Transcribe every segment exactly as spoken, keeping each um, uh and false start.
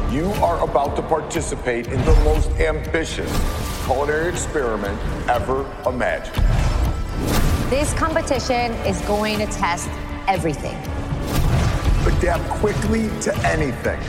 You are about to participate in the most ambitious culinary experiment ever imagined. This competition is going to test everything. Adapt quickly to anything.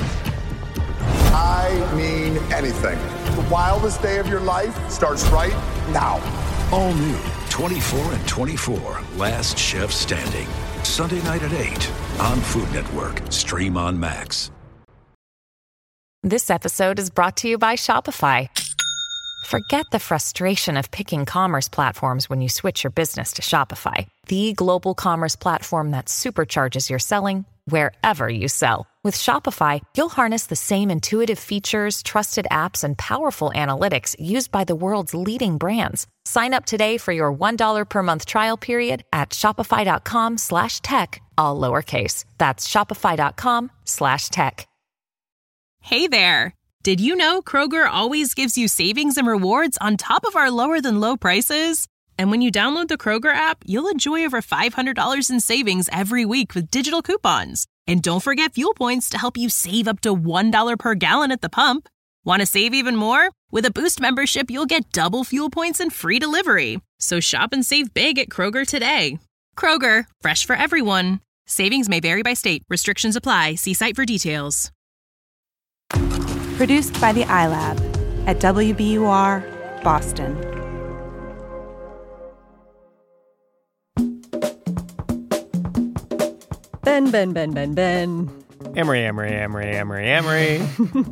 I mean anything. The wildest day of your life starts right now. All new twenty-four and twenty-four, Last Chef Standing. Sunday night at eight on Food Network. Stream on Max. This episode is brought to you by Shopify. Forget the frustration of picking commerce platforms when you switch your business to Shopify, the global commerce platform that supercharges your selling wherever you sell. With Shopify, you'll harness the same intuitive features, trusted apps, and powerful analytics used by the world's leading brands. Sign up today for your one dollar per month trial period at shopify.com slash tech, all lowercase. That's shopify.com slash tech. Hey there. Did you know Kroger always gives you savings and rewards on top of our lower than low prices? And when you download the Kroger app, you'll enjoy over five hundred dollars in savings every week with digital coupons. And don't forget fuel points to help you save up to one dollar per gallon at the pump. Want to save even more? With a Boost membership, you'll get double fuel points and free delivery. So shop and save big at Kroger today. Kroger, fresh for everyone. Savings may vary by state. Restrictions apply. See site for details. Produced by the iLab at W B U R, Boston. Ben, Ben, Ben, Ben, Ben. Emery, Emery, Emery, Emery, Emery.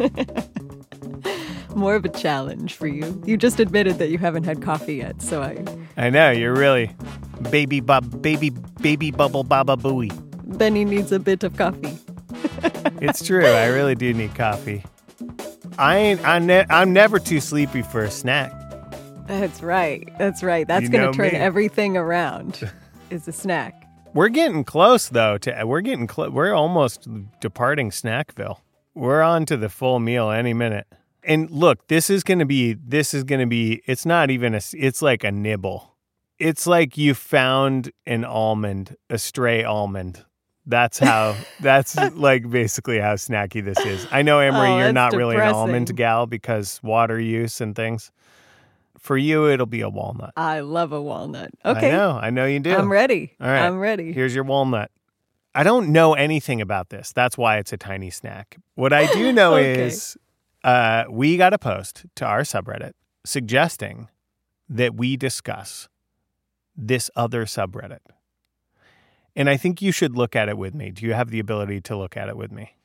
More of a challenge for you. You just admitted that you haven't had coffee yet, so I... I know, you're really baby bub, baby, baby bubble baba booey. Benny needs a bit of coffee. It's true, I really do need coffee. I ain't, I'm, ne- I'm never too sleepy for a snack. That's right, that's right. That's You going know to turn me. everything around, is a snack. We're getting close, though. To we're getting close. We're almost departing Snackville. We're on to the full meal any minute. And look, this is going to be. This is going to be. It's not even a. It's like a nibble. It's like you found an almond, a stray almond. That's how. That's like basically how snacky this is. I know, Emery, Oh, you're that's not really an depressing. almond gal because water use and things. For you, it'll be a walnut. I love a walnut. Okay. I know. I know you do. I'm ready. All right. I'm ready. Here's your walnut. I don't know anything about this. That's why it's a tiny snack. What I do know Okay. is uh, we got a post to our subreddit suggesting that we discuss this other subreddit. And I think you should look at it with me. Do you have the ability to look at it with me?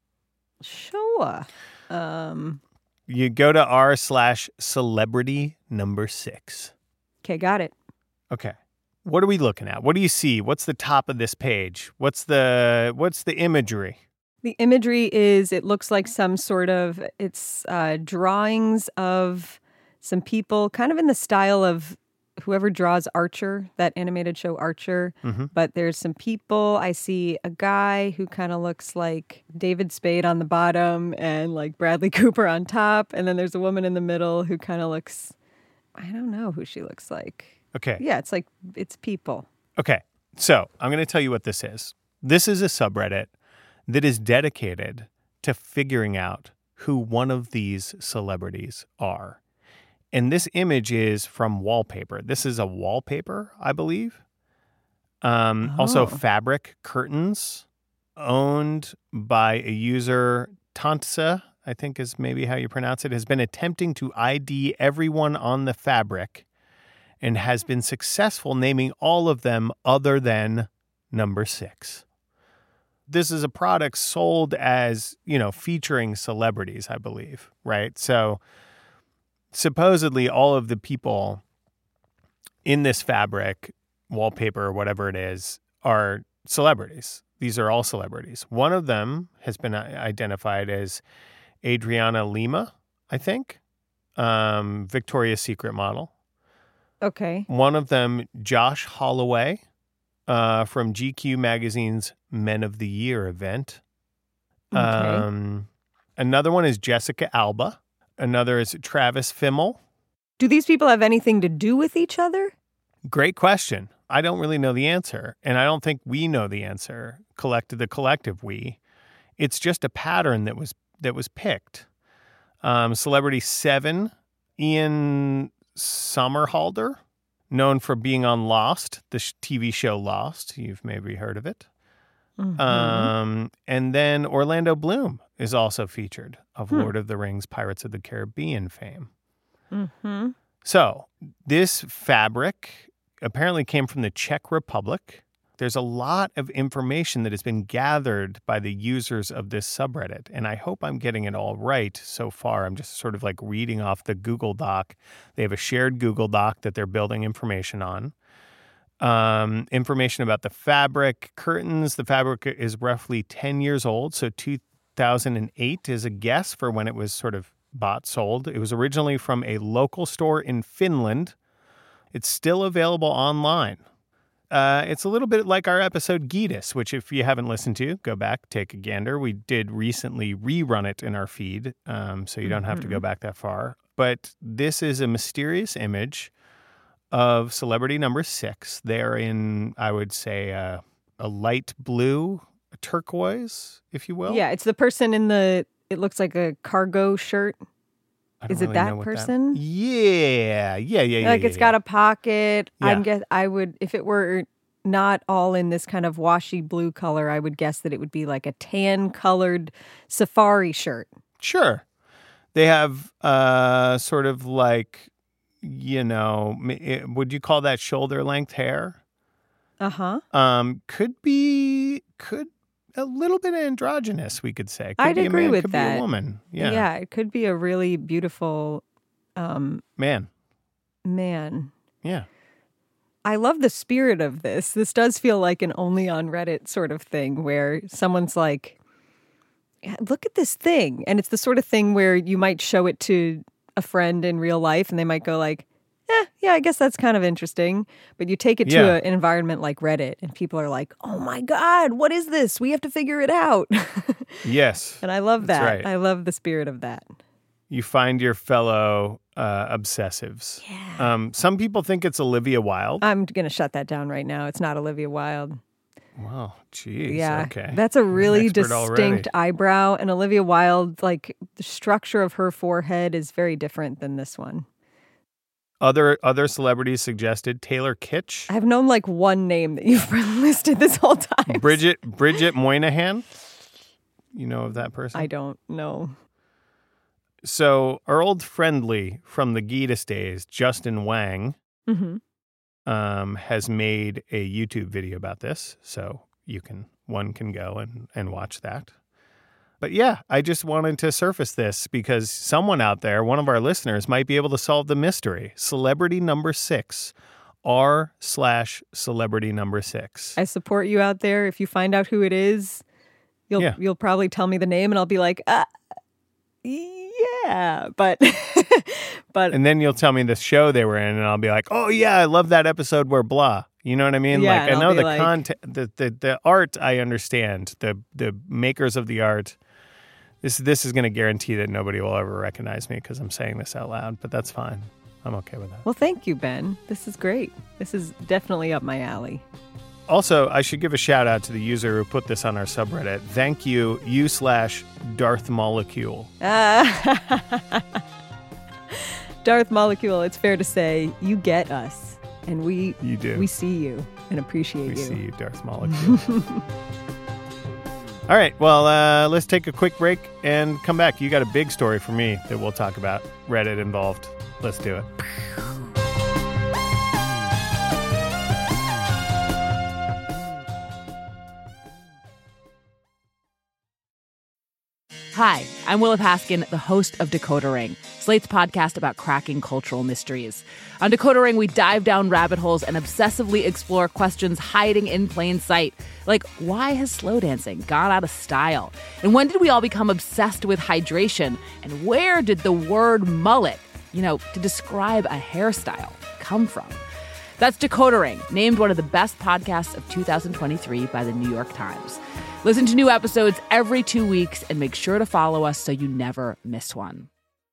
Sure. Um, You go to r slash celebrity number six. okay, got it. Okay. What are we looking at? What do you see? What's the top of this page? What's the what's the imagery? The imagery is, it looks like some sort of, it's uh, drawings of some people, kind of in the style of whoever draws Archer, that animated show Archer. Mm-hmm. But there's some people. I see a guy who kind of looks like David Spade on the bottom and like Bradley Cooper on top. And then there's a woman in the middle who kind of looks, I don't know who she looks like. Okay. Yeah, it's like, it's people. Okay. So I'm going to tell you what this is. This is a subreddit that is dedicated to figuring out who one of these celebrities are. And this image is from Wallpaper. This is a wallpaper, I believe. Um, Oh. Also, fabric curtains owned by a user, Tantsa, I think is maybe how you pronounce it, has been attempting to I D everyone on the fabric and has been successful naming all of them other than number six. This is a product sold as, you know, featuring celebrities, I believe, right? So supposedly all of the people in this fabric, wallpaper, or whatever it is, are celebrities. These are all celebrities. One of them has been identified as Adriana Lima, I think, um, Victoria's Secret model. Okay. One of them, Josh Holloway, uh, from G Q Magazine's Men of the Year event. Okay. Um, another one is Jessica Alba. Another is Travis Fimmel. Do these people have anything to do with each other? Great question. I don't really know the answer, and I don't think we know the answer. Collective, the collective we. It's just a pattern that was that was picked. Um, Celebrity seven, Ian Somerhalder, known for being on Lost, the sh- T V show Lost. You've maybe heard of it. Mm-hmm. Um, and then Orlando Bloom is also featured, of Hmm. Lord of the Rings, Pirates of the Caribbean fame. Mm-hmm. So this fabric apparently came from the Czech Republic. There's a lot of information that has been gathered by the users of this subreddit, and I hope I'm getting it all right so far. I'm just sort of like reading off the Google Doc. They have a shared Google Doc that they're building information on. Um, information about the fabric, curtains. The fabric is roughly ten years old, so two thousand eight is a guess for when it was sort of bought, sold. It was originally from a local store in Finland. It's still available online. Uh, it's a little bit like our episode Geetus, which if you haven't listened to, go back, take a gander. We did recently rerun it in our feed, um, so you don't have to go back that far. But this is a mysterious image of celebrity number six. They're in, I would say, uh, a light blue, a turquoise, if you will. Yeah, it's the person in the, it looks like a cargo shirt. I don't Is it really that know what person? Yeah, yeah, yeah, yeah. Like yeah, it's yeah. got a pocket. Yeah. I'm guess I would, if it were not all in this kind of washy blue color, I would guess that it would be like a tan colored safari shirt. Sure. They have uh, sort of like, you know, m- would you call that shoulder length hair? Uh-huh. Um, could be, could a little bit androgynous, we could say. Could I'd be agree a man, with could that. be a woman. Yeah. Yeah, it could be a really beautiful um, Man. man. Yeah. I love the spirit of this. This does feel like an only on Reddit sort of thing where someone's like, "Yeah, look at this thing. And it's the sort of thing where you might show it to a friend in real life and they might go like, eh, yeah, I guess that's kind of interesting. But you take it to Yeah. a, an environment like Reddit and people are like, oh my God, what is this? We have to figure it out. Yes. And I love That's that. right. I love the spirit of that. You find your fellow uh, obsessives. Yeah. Um, some people think it's Olivia Wilde. I'm going to shut that down right now. It's not Olivia Wilde. Wow, geez. Yeah, Okay. that's a You're an really expert distinct already. eyebrow. And Olivia Wilde, like the structure of her forehead is very different than this one. Other other celebrities suggested Taylor Kitsch, I've known like one name that you've listed this whole time. Bridget Bridget Moynihan. You know of that person? I don't know. So our old friendly from the Geetus days, Justin Wang, Mm-hmm. um, has made a YouTube video about this. So you can one can go and, and watch that. But yeah, I just wanted to surface this because someone out there, one of our listeners, might be able to solve the mystery. Celebrity number six, r slash celebrity number six. I support you out there. If you find out who it is, you'll Yeah. you'll probably tell me the name, and I'll be like, uh, yeah, but but And then you'll tell me the show they were in, and I'll be like, oh yeah, I love that episode where blah. You know what I mean? Yeah, like and I I'll know be the like- content, the, the the art. I understand the the makers of the art. This this is going to guarantee that nobody will ever recognize me because I'm saying this out loud. But that's fine. I'm okay with that. well, thank you, Ben. This is great. This is definitely up my alley. Also, I should give a shout out to the user who put this on our subreddit. Thank you, you slash Darth Molecule. Ah. Darth Molecule, it's fair to say you get us, and we You do. we see you and appreciate We you. see you, Darth Molecule. All right, well, uh, let's take a quick break and come back. You got a big story for me that we'll talk about. Reddit involved. Let's do it. Hi, I'm Willa Paskin, the host of Decoder Ring, Slate's podcast about cracking cultural mysteries. On Decoder Ring, we dive down rabbit holes and obsessively explore questions hiding in plain sight. Like, why has slow dancing gone out of style? And when did we all become obsessed with hydration? And where did the word mullet, you know, to describe a hairstyle, come from? That's Decoder Ring, named one of the best podcasts of two thousand twenty-three by the New York Times. Listen to new episodes every two weeks and make sure to follow us so you never miss one.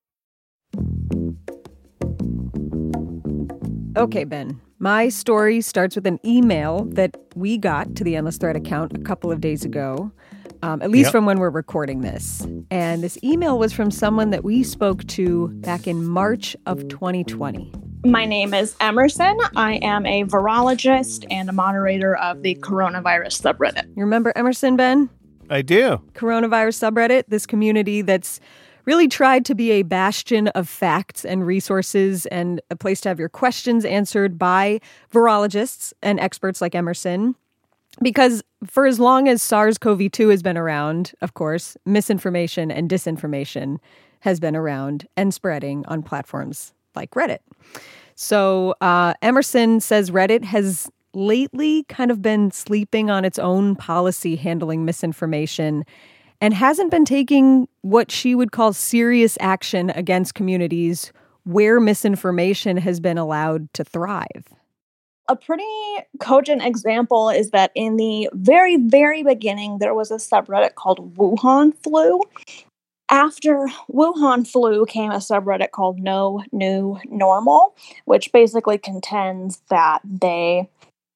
Okay, Ben. My story starts with an email that we got to the Endless Thread account a couple of days ago um, at least Yep. from when we're recording this. And this email was from someone that we spoke to back in March of twenty twenty. My name is Emerson. I am a virologist and a moderator of the coronavirus subreddit. You remember Emerson, Ben? I do. Coronavirus subreddit, this community that's really tried to be a bastion of facts and resources and a place to have your questions answered by virologists and experts like Emerson. Because for as long as SARS-C o V two has been around, of course, misinformation and disinformation has been around and spreading on platforms like Reddit. So uh, Emerson says Reddit has lately kind of been sleeping on its own policy handling misinformation and hasn't been taking what she would call serious action against communities where misinformation has been allowed to thrive. A pretty cogent example is that in the very, very beginning, there was a subreddit called Wuhan Flu. After Wuhan Flu came a subreddit called No New Normal, which basically contends that they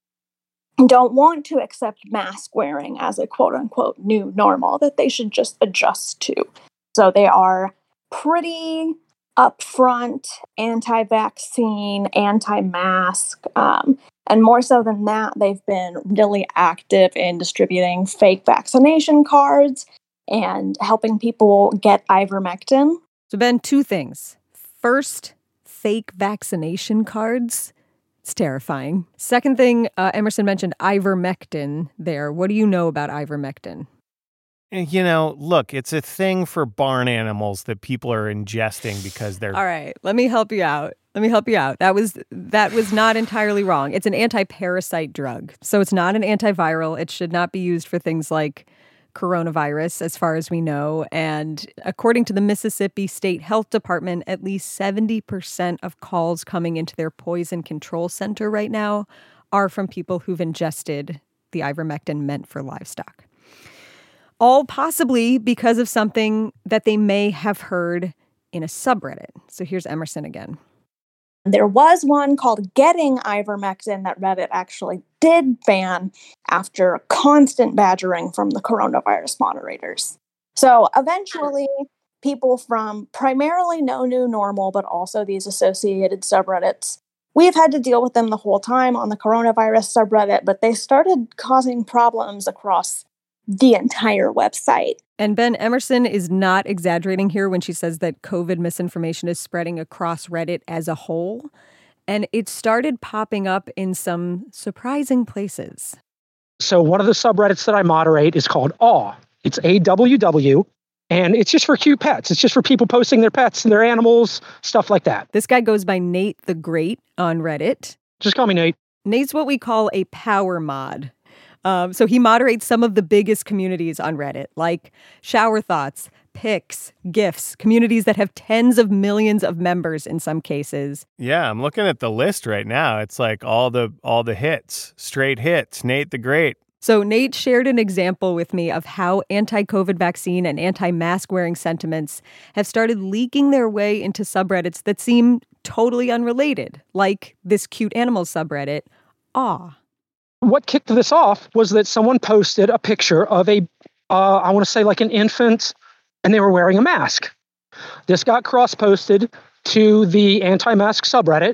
don't want to accept mask wearing as a quote-unquote new normal, that they should just adjust to. So they are pretty upfront, anti-vaccine, anti-mask, um, and more so than that, they've been really active in distributing fake vaccination cards and helping people get ivermectin. So, Ben, two things. First, fake vaccination cards. It's terrifying. Second thing, uh, Emerson mentioned ivermectin there. What do you know about ivermectin? You know, look, it's a thing for barn animals that people are ingesting because they're... All right, let me help you out. Let me help you out. That was that was not entirely wrong. It's an anti-parasite drug. So it's not an antiviral. It should not be used for things like coronavirus, as far as we know. And according to the Mississippi State Health Department, at least seventy percent of calls coming into their poison control center right now are from people who've ingested the ivermectin meant for livestock. All possibly because of something that they may have heard in a subreddit. So here's Emerson again. There was one called Getting Ivermectin that Reddit actually did ban after constant badgering from the coronavirus moderators. So eventually, people from primarily No New Normal, but also these associated subreddits, we've had to deal with them the whole time on the coronavirus subreddit, but they started causing problems across the entire website. And Ben, Emerson is not exaggerating here when she says that COVID misinformation is spreading across Reddit as a whole. And it started popping up in some surprising places. So one of the subreddits that I moderate is called Aw. It's A W W, and it's just for cute pets. It's just for people posting their pets and their animals, stuff like that. This guy goes by Nate the Great on Reddit. Just call me Nate. Nate's what we call a power mod. Um, so he moderates some of the biggest communities on Reddit, like Shower Thoughts, Pics, GIFs, communities that have tens of millions of members in some cases. Yeah, I'm looking at the list right now. It's like all the all the hits, straight hits, Nate the Great. So Nate shared an example with me of how anti-COVID vaccine and anti-mask wearing sentiments have started leaking their way into subreddits that seem totally unrelated, like this cute animal subreddit, Aw. What kicked this off was that someone posted a picture of a, uh, I want to say like an infant, and they were wearing a mask. This got cross-posted to the anti-mask subreddit,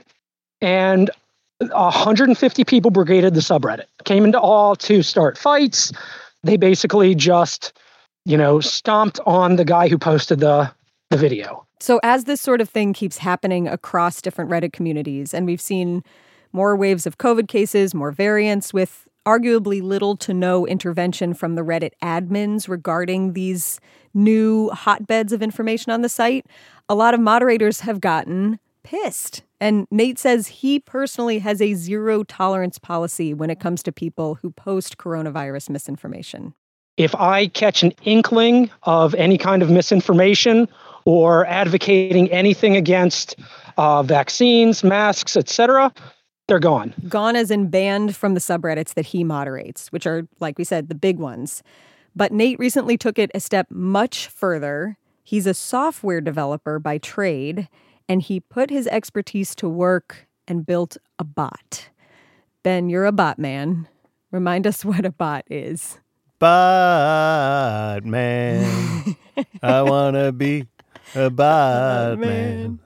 and one hundred fifty people brigaded the subreddit, came into Aw to start fights. They basically just, you know, stomped on the guy who posted the, the video. So as this sort of thing keeps happening across different Reddit communities, and we've seen more waves of COVID cases, more variants, with arguably little to no intervention from the Reddit admins regarding these new hotbeds of information on the site, a lot of moderators have gotten pissed. And Nate says he personally has a zero tolerance policy when it comes to people who post coronavirus misinformation. If I catch an inkling of any kind of misinformation or advocating anything against uh, vaccines, masks, et cetera, they're gone. Gone as in banned from the subreddits that he moderates, which are, like we said, the big ones. But Nate recently took it a step much further. He's a software developer by trade, and he put his expertise to work and built a bot. Ben, you're a bot man. Remind us what a bot is. bot man. I want to be a bot man.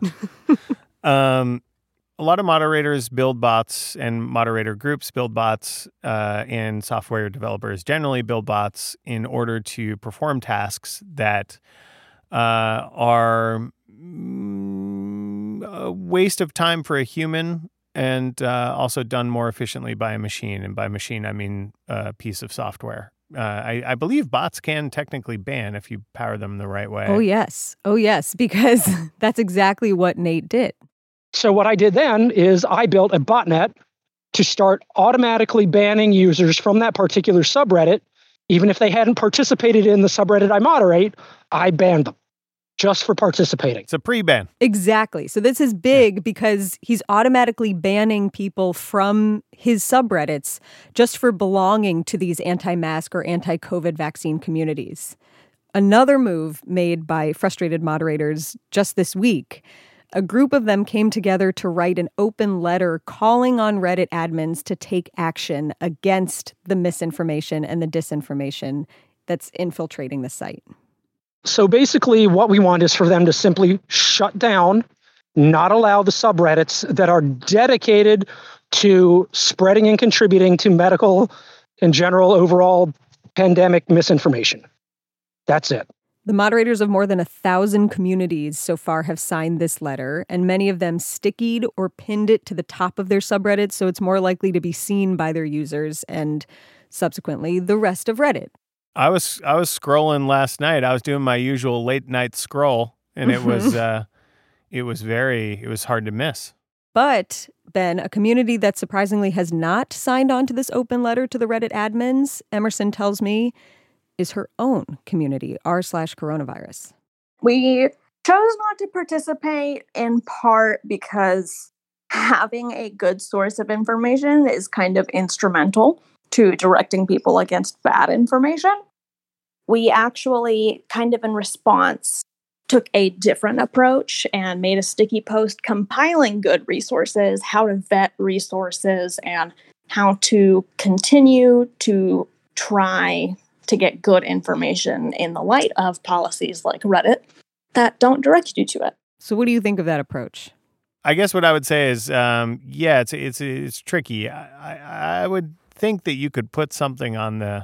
um, a lot of moderators build bots, and moderator groups build bots, uh, and software developers generally build bots in order to perform tasks that uh, are mm, a waste of time for a human, and uh, also done more efficiently by a machine. And by machine, I mean a piece of software. Uh, I, I believe bots can technically ban if you power them the right way. Oh, yes. Oh, yes, because that's exactly what Nate did. So what I did then is I built a botnet to start automatically banning users from that particular subreddit. Even if they hadn't participated in the subreddit I moderate, I banned them just for participating. It's a pre-ban. Exactly. So this is big yeah. because he's automatically banning people from his subreddits just for belonging to these anti-mask or anti-COVID vaccine communities. Another move made by frustrated moderators just this week. A group of them came together to write an open letter calling on Reddit admins to take action against the misinformation and the disinformation that's infiltrating the site. So basically what we want is for them to simply shut down, not allow the subreddits that are dedicated to spreading and contributing to medical and general overall pandemic misinformation. That's it. The moderators of more than a thousand communities so far have signed this letter, and many of them stickied or pinned it to the top of their subreddit, so it's more likely to be seen by their users and subsequently the rest of Reddit. I was I was scrolling last night. I was doing my usual late night scroll, and it was uh, it was very it was hard to miss. But Ben, a community that surprisingly has not signed on to this open letter to the Reddit admins, Emerson tells me, is her own community, r slash coronavirus. We chose not to participate in part because having a good source of information is kind of instrumental to directing people against bad information. We actually, kind of in response, took a different approach and made a sticky post compiling good resources, how to vet resources, and how to continue to try to get good information in the light of policies like Reddit that don't direct you to it. So what do you think of that approach? I guess what I would say is, um, yeah, it's it's it's tricky. I, I, I would think that you could put something on the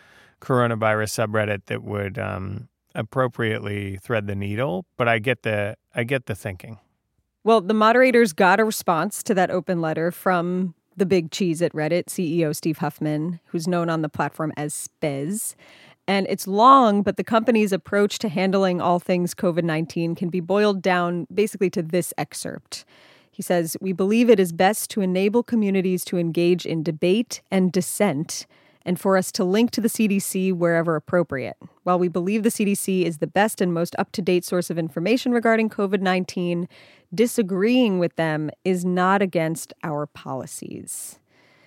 coronavirus subreddit that would um, appropriately thread the needle, but I get the I get the thinking. Well, the moderators got a response to that open letter from the big cheese at Reddit, C E O Steve Huffman, who's known on the platform as Spez. And it's long, but the company's approach to handling all things covid nineteen can be boiled down basically to this excerpt. He says, "We believe it is best to enable communities to engage in debate and dissent, and for us to link to the C D C wherever appropriate. While we believe the C D C is the best and most up-to-date source of information regarding covid nineteen, disagreeing with them is not against our policies."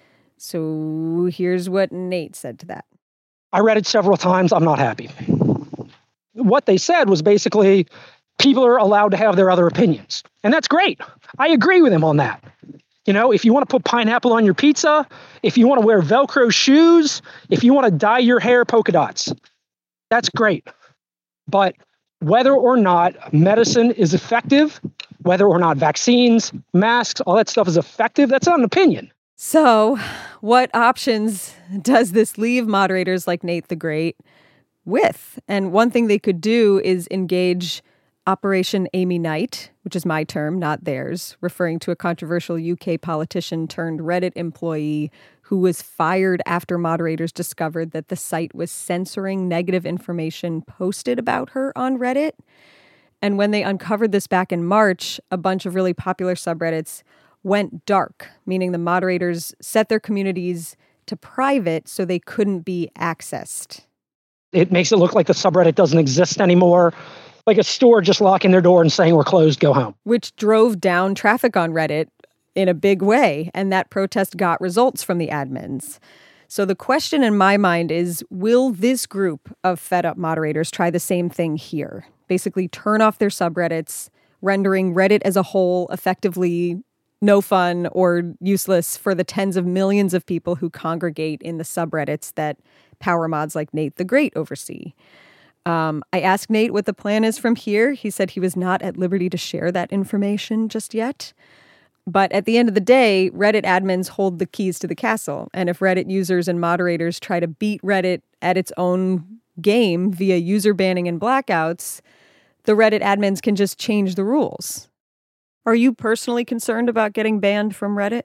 So here's what Nate said to that. I read it several times. I'm not happy. What they said was basically people are allowed to have their other opinions. And that's great. I agree with him on that. You know, if you want to put pineapple on your pizza, if you want to wear Velcro shoes, if you want to dye your hair polka dots, that's great. But whether or not medicine is effective, whether or not vaccines, masks, all that stuff is effective, that's not an opinion. So what options does this leave moderators like Nate the Great with? And one thing they could do is engage Operation Amy Knight, which is my term, not theirs, referring to a controversial U K politician turned Reddit employee who was fired after moderators discovered that the site was censoring negative information posted about her on Reddit. And when they uncovered this back in March, a bunch of really popular subreddits went dark, meaning the moderators set their communities to private so they couldn't be accessed. It makes it look like the subreddit doesn't exist anymore, like a store just locking their door and saying we're closed, go home. Which drove down traffic on Reddit in a big way, and that protest got results from the admins. So the question in my mind is, will this group of fed-up moderators try the same thing here? Basically turn off their subreddits, rendering Reddit as a whole effectively no fun or useless for the tens of millions of people who congregate in the subreddits that power mods like Nate the Great oversee. Um, I asked Nate what the plan is from here. He said he was not at liberty to share that information just yet. But at the end of the day, Reddit admins hold the keys to the castle. And if Reddit users and moderators try to beat Reddit at its own game via user banning and blackouts, the Reddit admins can just change the rules. Are you personally concerned about getting banned from Reddit?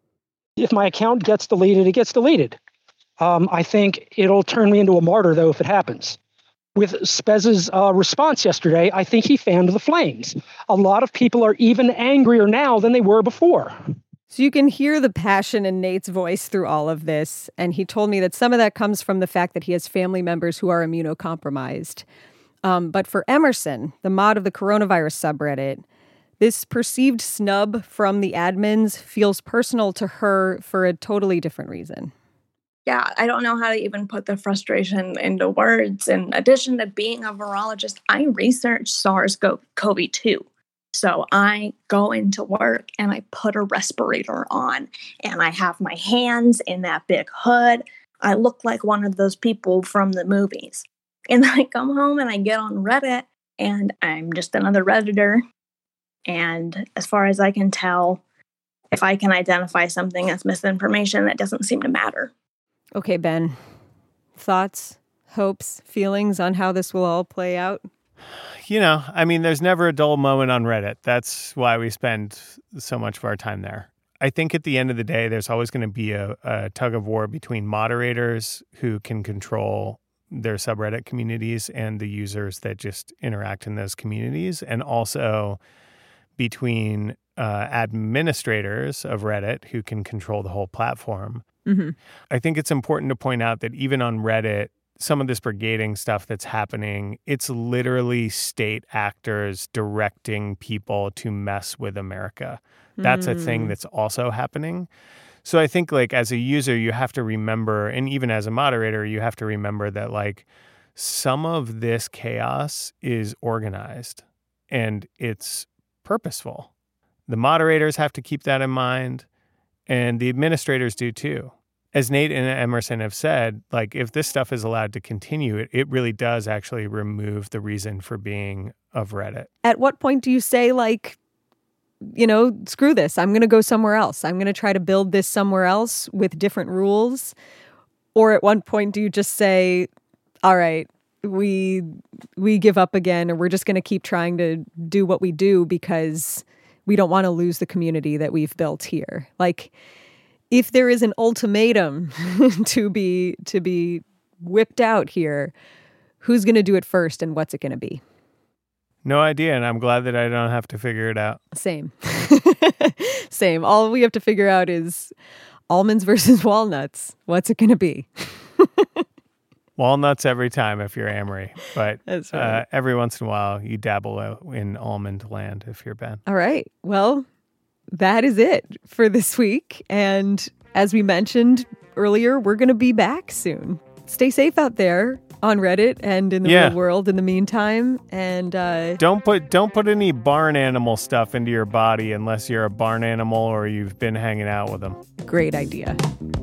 If my account gets deleted, it gets deleted. Um, I think it'll turn me into a martyr, though, if it happens. With Spez's uh, response yesterday, I think he fanned the flames. A lot of people are even angrier now than they were before. So you can hear the passion in Nate's voice through all of this. And he told me that some of that comes from the fact that he has family members who are immunocompromised. Um, but for Emerson, the mod of the coronavirus subreddit, this perceived snub from the admins feels personal to her for a totally different reason. Yeah, I don't know how to even put the frustration into words. In addition to being a virologist, I research SARS CoV two. So I go into work and I put a respirator on and I have my hands in that big hood. I look like one of those people from the movies. And then I come home and I get on Reddit and I'm just another Redditor. And as far as I can tell, if I can identify something as misinformation, that doesn't seem to matter. Okay, Ben. Thoughts, hopes, feelings on how this will all play out? You know, I mean, there's never a dull moment on Reddit. That's why we spend so much of our time there. I think at the end of the day, there's always going to be a, a tug of war between moderators who can control their subreddit communities and the users that just interact in those communities, and also between uh, administrators of Reddit who can control the whole platform. Mm-hmm. I think it's important to point out that even on Reddit, some of this brigading stuff that's happening, it's literally state actors directing people to mess with America. That's mm. a thing that's also happening. So I think, like, as a user, you have to remember, and even as a moderator, you have to remember that, like, some of this chaos is organized and it's purposeful. The moderators have to keep that in mind. And the administrators do too. As Nate and Emerson have said, like, if this stuff is allowed to continue, it, it really does actually remove the reason for being of Reddit. At what point do you say, like, you know, screw this, I'm going to go somewhere else. I'm going to try to build this somewhere else with different rules? Or at one point do you just say, all right, we we give up again, and we're just going to keep trying to do what we do because we don't want to lose the community that we've built here? Like, if there is an ultimatum to be to be whipped out here, who's going to do it first and what's it going to be? No idea, and I'm glad that I don't have to figure it out. Same. Same. All we have to figure out is almonds versus walnuts. What's it going to be? Walnuts every time if you're Amory, but That's right. uh, every once in a while you dabble in almond land if you're Ben. All right. Well, that is it for this week. And as we mentioned earlier, we're going to be back soon. Stay safe out there on Reddit and in the yeah. real world in the meantime. And uh, don't put don't put any barn animal stuff into your body unless you're a barn animal or you've been hanging out with them. Great idea.